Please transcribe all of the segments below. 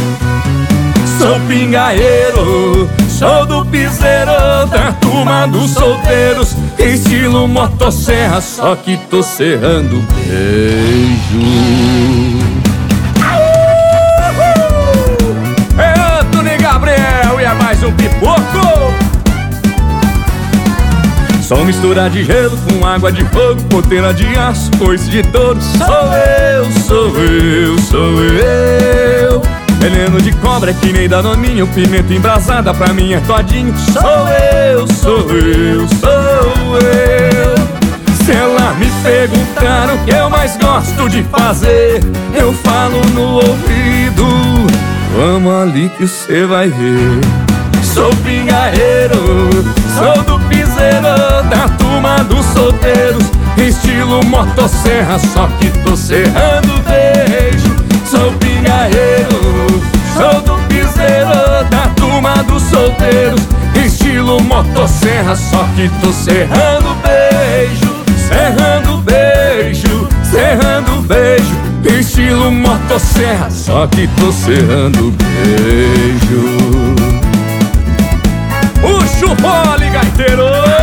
Sou pingaeiro, sou do piseiro, da turma dos solteiros, estilo motosserra, só que tô serrando beijo. É Tony Gabriel e é mais um pipoco. Sou mistura de gelo com água de fogo, ponteira de aço, coice de touro. Sou eu, sou eu, sou eu. Veneno de cobra é que nem danoninho, pimenta embrasada pra mim é todinho. Sou eu, sou eu, sou eu. Se ela me perguntar o que eu mais gosto de fazer, eu falo no ouvido: vamos ali que cê vai ver. Sou pingaeiro, sou do piseiro, da turma dos solteiros, estilo motosserra, só que tô serrando beijo. Sou pingaeiro, sou do piseiro, da turma dos solteiros, estilo motosserra, só que tô serrando beijo. Serrando beijo, serrando beijo, estilo motosserra, só que tô serrando beijo. Puxa o fole, gaiteiro!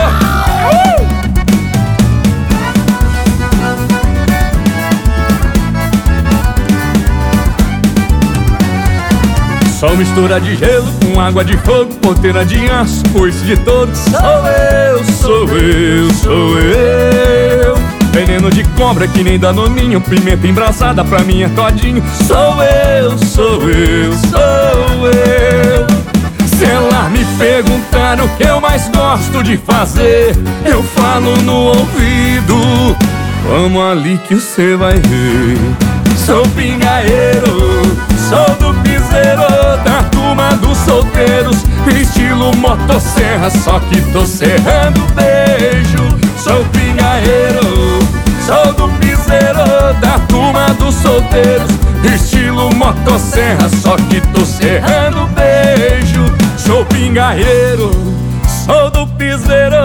Sou mistura de gelo com água de fogo, ponteira de aço, coice de touro. Sou eu, sou eu, sou eu. Veneno de cobra que nem danoninho, pimenta embrasada pra mim é todinho. Sou eu, sou eu, sou eu. Se ela me perguntar o que eu mais gosto de fazer, eu falo no ouvido: vamos ali que cê vai ver. Sou pingaeiro, sou do piseiro, da turma dos solteiros, estilo motosserra, só que tô serrando beijo. Sou pingaeiro, sou do piseiro, da turma dos solteiros, estilo motosserra, só que tô serrando beijo. Sou pingaeiro, sou do piseiro,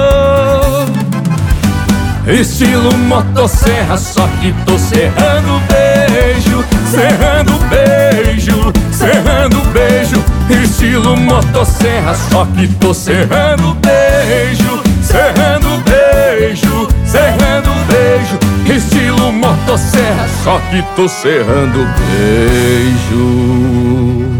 estilo motosserra, só que tô serrando beijo. Serrando beijo, serrando beijo, estilo motosserra, só que tô serrando beijo. Serrando beijo, serrando beijo, estilo motosserra, só que tô serrando beijo.